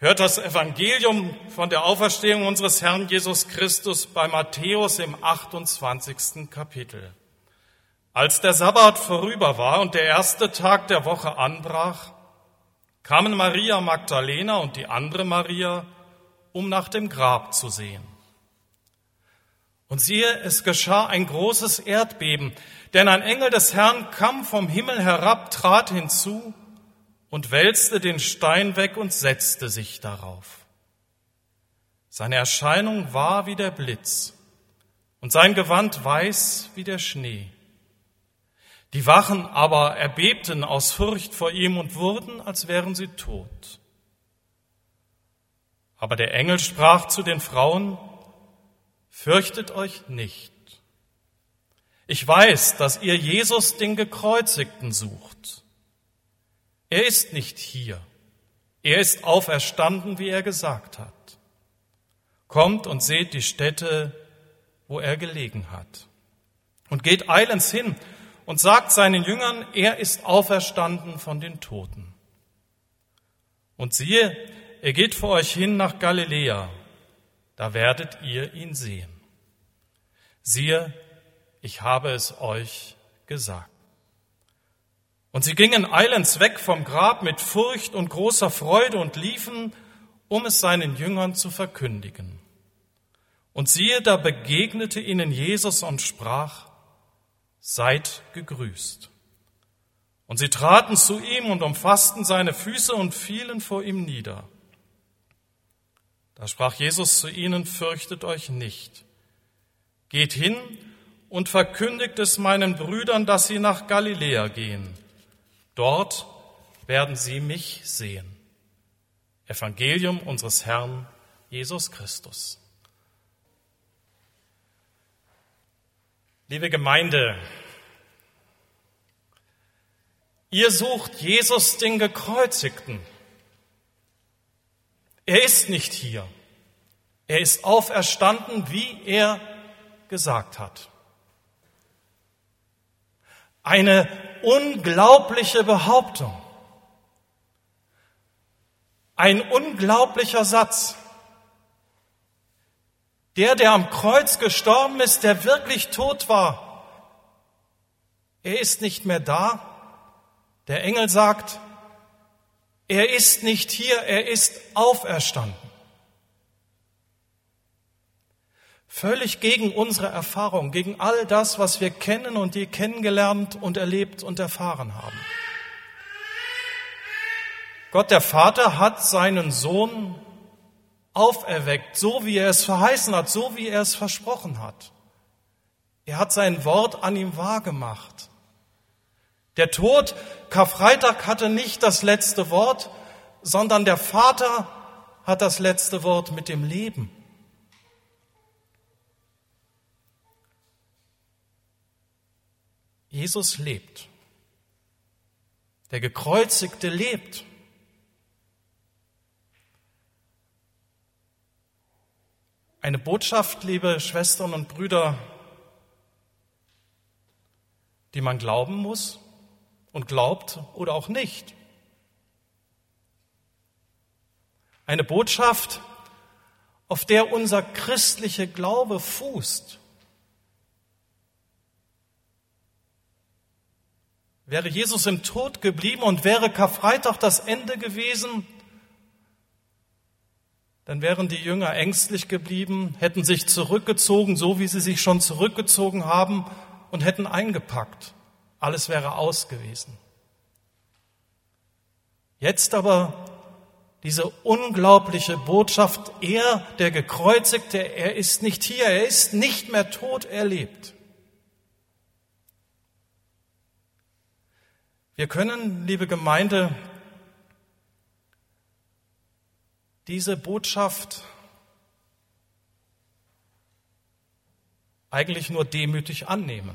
Hört das Evangelium von der Auferstehung unseres Herrn Jesus Christus bei Matthäus im 28. Kapitel. Als der Sabbat vorüber war und der erste Tag der Woche anbrach, kamen Maria Magdalena und die andere Maria, um nach dem Grab zu sehen. Und siehe, es geschah ein großes Erdbeben, denn ein Engel des Herrn kam vom Himmel herab, trat hinzu und wälzte den Stein weg und setzte sich darauf. Seine Erscheinung war wie der Blitz und sein Gewand weiß wie der Schnee. Die Wachen aber erbebten aus Furcht vor ihm und wurden, als wären sie tot. Aber der Engel sprach zu den Frauen: Fürchtet euch nicht. Ich weiß, dass ihr Jesus, den Gekreuzigten, sucht. Er ist nicht hier. Er ist auferstanden, wie er gesagt hat. Kommt und seht die Stätte, wo er gelegen hat. Und geht eilends hin und sagt seinen Jüngern, er ist auferstanden von den Toten. Und siehe, er geht vor euch hin nach Galiläa, da werdet ihr ihn sehen. Siehe, ich habe es euch gesagt. Und sie gingen eilends weg vom Grab mit Furcht und großer Freude und liefen, um es seinen Jüngern zu verkündigen. Und siehe, da begegnete ihnen Jesus und sprach: Seid gegrüßt. Und sie traten zu ihm und umfassten seine Füße und fielen vor ihm nieder. Da sprach Jesus zu ihnen: Fürchtet euch nicht. Geht hin und verkündigt es meinen Brüdern, dass sie nach Galiläa gehen. Dort werden sie mich sehen. Evangelium unseres Herrn Jesus Christus. Liebe Gemeinde, ihr sucht Jesus, den Gekreuzigten. Er ist nicht hier. Er ist auferstanden, wie er gesagt hat. Eine unglaubliche Behauptung. Ein unglaublicher Satz. Der am Kreuz gestorben ist, der wirklich tot war, er ist nicht mehr da. Der Engel sagt, er ist nicht hier, er ist auferstanden. Völlig gegen unsere Erfahrung, gegen all das, was wir kennen und je kennengelernt und erlebt und erfahren haben. Gott, der Vater, hat seinen Sohn auferweckt, so wie er es verheißen hat, so wie er es versprochen hat. Er hat sein Wort an ihm wahrgemacht. Der Tod, Karfreitag, hatte nicht das letzte Wort, sondern der Vater hat das letzte Wort mit dem Leben. Jesus lebt. Der Gekreuzigte lebt. Eine Botschaft, liebe Schwestern und Brüder, die man glauben muss und glaubt oder auch nicht. Eine Botschaft, auf der unser christlicher Glaube fußt. Wäre Jesus im Tod geblieben und wäre Karfreitag das Ende gewesen, dann wären die Jünger ängstlich geblieben, hätten sich zurückgezogen, so wie sie sich schon zurückgezogen haben, und hätten eingepackt. Alles wäre aus gewesen. Jetzt aber diese unglaubliche Botschaft, er, der Gekreuzigte, er ist nicht hier, er ist nicht mehr tot, er lebt. Wir können, liebe Gemeinde, diese Botschaft eigentlich nur demütig annehmen.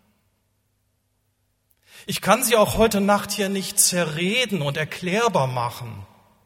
Ich kann sie auch heute Nacht hier nicht zerreden und erklärbar machen.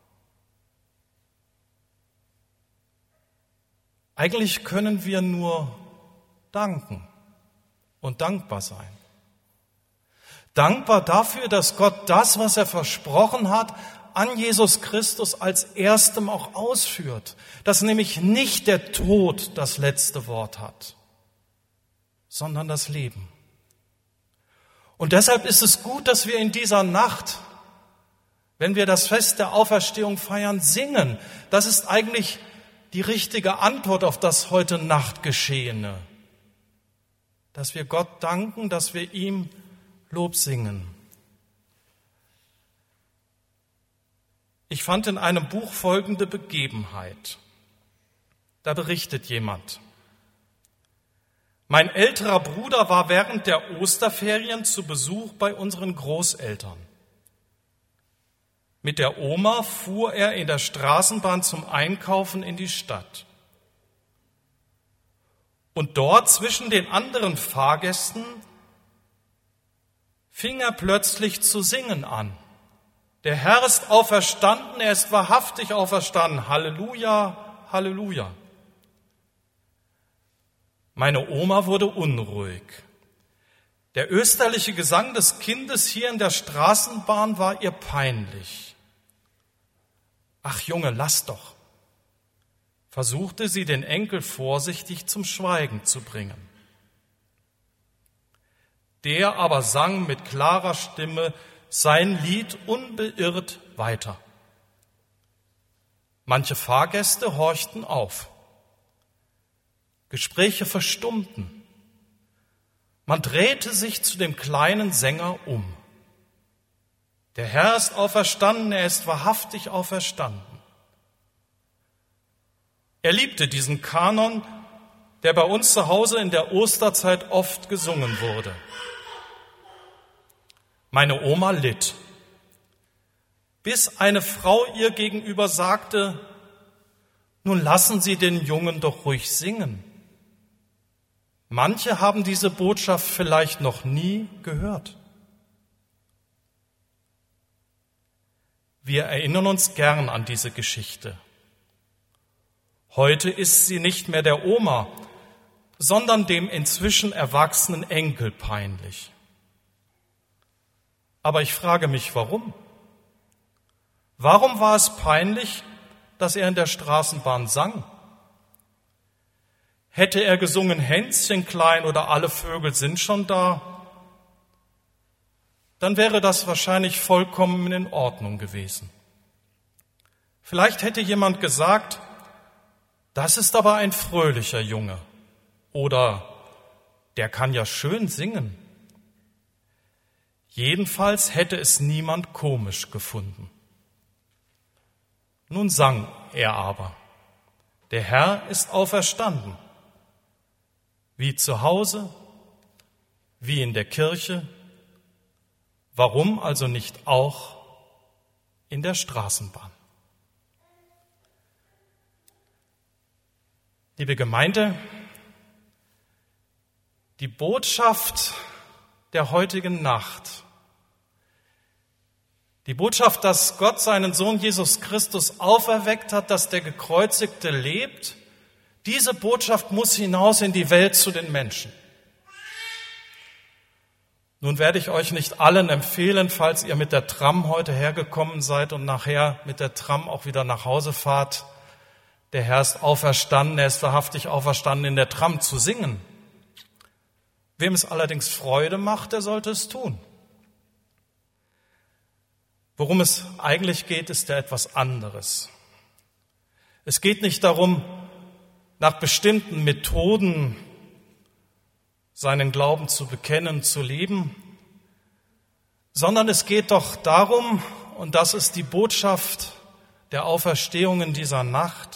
Eigentlich können wir nur danken und dankbar sein. Dankbar dafür, dass Gott das, was er versprochen hat, an Jesus Christus als erstem auch ausführt, dass nämlich nicht der Tod das letzte Wort hat, sondern das Leben. Und deshalb ist es gut, dass wir in dieser Nacht, wenn wir das Fest der Auferstehung feiern, singen. Das ist eigentlich die richtige Antwort auf das heute Nacht Geschehene. Dass wir Gott danken, dass wir ihm Lob singen. Ich fand in einem Buch folgende Begebenheit. Da berichtet jemand: Mein älterer Bruder war während der Osterferien zu Besuch bei unseren Großeltern. Mit der Oma fuhr er in der Straßenbahn zum Einkaufen in die Stadt. Und dort zwischen den anderen Fahrgästen fing er plötzlich zu singen an. Der Herr ist auferstanden, er ist wahrhaftig auferstanden. Halleluja, Halleluja. Meine Oma wurde unruhig. Der österliche Gesang des Kindes hier in der Straßenbahn war ihr peinlich. Ach Junge, lass doch, versuchte sie den Enkel vorsichtig zum Schweigen zu bringen. Der aber sang mit klarer Stimme sein Lied unbeirrt weiter. Manche Fahrgäste horchten auf. Gespräche verstummten. Man drehte sich zu dem kleinen Sänger um. Der Herr ist auferstanden, er ist wahrhaftig auferstanden. Er liebte diesen Kanon, der bei uns zu Hause in der Osterzeit oft gesungen wurde. Meine Oma litt, bis eine Frau ihr gegenüber sagte: Nun lassen Sie den Jungen doch ruhig singen. Manche haben diese Botschaft vielleicht noch nie gehört. Wir erinnern uns gern an diese Geschichte. Heute ist sie nicht mehr der Oma, sondern dem inzwischen erwachsenen Enkel peinlich. Aber ich frage mich, warum? Warum war es peinlich, dass er in der Straßenbahn sang? Hätte er gesungen, Hänschen klein oder alle Vögel sind schon da, dann wäre das wahrscheinlich vollkommen in Ordnung gewesen. Vielleicht hätte jemand gesagt: Das ist aber ein fröhlicher Junge. Oder der kann ja schön singen. Jedenfalls hätte es niemand komisch gefunden. Nun sang er aber: Der Herr ist auferstanden. Wie zu Hause, wie in der Kirche. Warum also nicht auch in der Straßenbahn? Liebe Gemeinde, die Botschaft der heutigen Nacht, die Botschaft, dass Gott seinen Sohn Jesus Christus auferweckt hat, dass der Gekreuzigte lebt, diese Botschaft muss hinaus in die Welt zu den Menschen. Nun werde ich euch nicht allen empfehlen, falls ihr mit der Tram heute hergekommen seid und nachher mit der Tram auch wieder nach Hause fahrt: Der Herr ist auferstanden, er ist wahrhaftig auferstanden, in der Tram zu singen. Wem es allerdings Freude macht, der sollte es tun. Worum es eigentlich geht, ist ja etwas anderes. Es geht nicht darum, nach bestimmten Methoden seinen Glauben zu bekennen, zu leben, sondern es geht doch darum, und das ist die Botschaft der Auferstehung in dieser Nacht,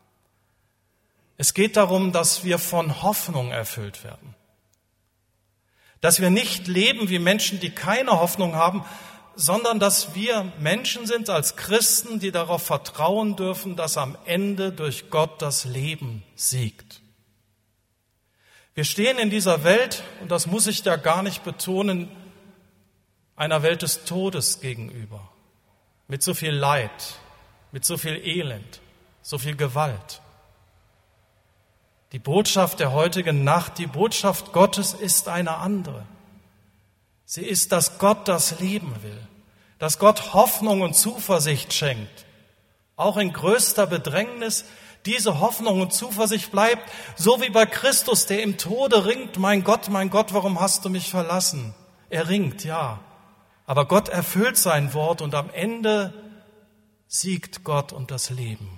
es geht darum, dass wir von Hoffnung erfüllt werden. Dass wir nicht leben wie Menschen, die keine Hoffnung haben, sondern dass wir Menschen sind als Christen, die darauf vertrauen dürfen, dass am Ende durch Gott das Leben siegt. Wir stehen in dieser Welt, und das muss ich da gar nicht betonen, einer Welt des Todes gegenüber, mit so viel Leid, mit so viel Elend, so viel Gewalt. Die Botschaft der heutigen Nacht, die Botschaft Gottes ist eine andere. Sie ist, dass Gott das Leben will, dass Gott Hoffnung und Zuversicht schenkt, auch in größter Bedrängnis. Diese Hoffnung und Zuversicht bleibt, so wie bei Christus, der im Tode ringt, mein Gott, warum hast du mich verlassen? Er ringt, ja, aber Gott erfüllt sein Wort und am Ende siegt Gott und das Leben.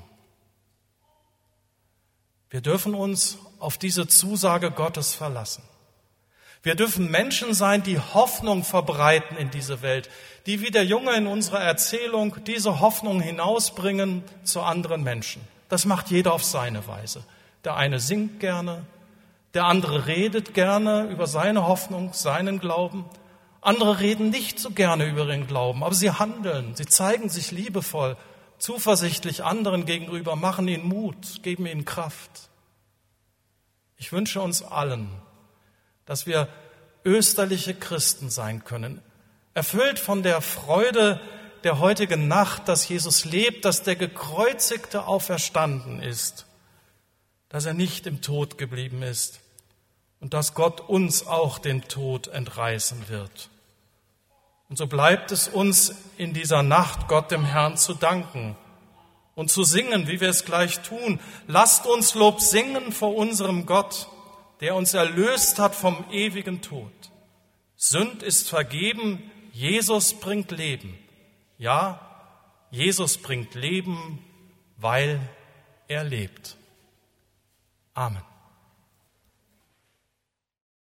Wir dürfen uns auf diese Zusage Gottes verlassen. Wir dürfen Menschen sein, die Hoffnung verbreiten in diese Welt, die wie der Junge in unserer Erzählung diese Hoffnung hinausbringen zu anderen Menschen. Das macht jeder auf seine Weise. Der eine singt gerne, der andere redet gerne über seine Hoffnung, seinen Glauben. Andere reden nicht so gerne über ihren Glauben, aber sie handeln, sie zeigen sich liebevoll, zuversichtlich anderen gegenüber, machen ihnen Mut, geben ihnen Kraft. Ich wünsche uns allen, dass wir österliche Christen sein können, erfüllt von der Freude der heutigen Nacht, dass Jesus lebt, dass der Gekreuzigte auferstanden ist, dass er nicht im Tod geblieben ist und dass Gott uns auch den Tod entreißen wird. Und so bleibt es uns in dieser Nacht, Gott dem Herrn zu danken und zu singen, wie wir es gleich tun. Lasst uns Lob singen vor unserem Gott, der uns erlöst hat vom ewigen Tod. Sünd ist vergeben, Jesus bringt Leben. Ja, Jesus bringt Leben, weil er lebt. Amen.